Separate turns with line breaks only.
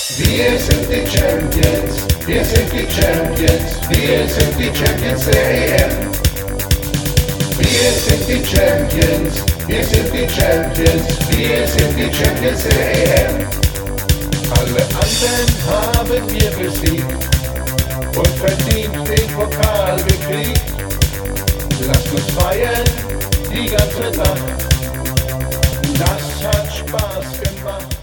Wir sind die Champions, wir sind die Champions, wir sind die Champions der EM. Wir sind die Champions, wir sind die Champions, wir sind die Champions der EM. Alle anderen haben wir besiegt und verdient den Pokal gekriegt. Lasst uns feiern die ganze Nacht, das hat Spaß gemacht.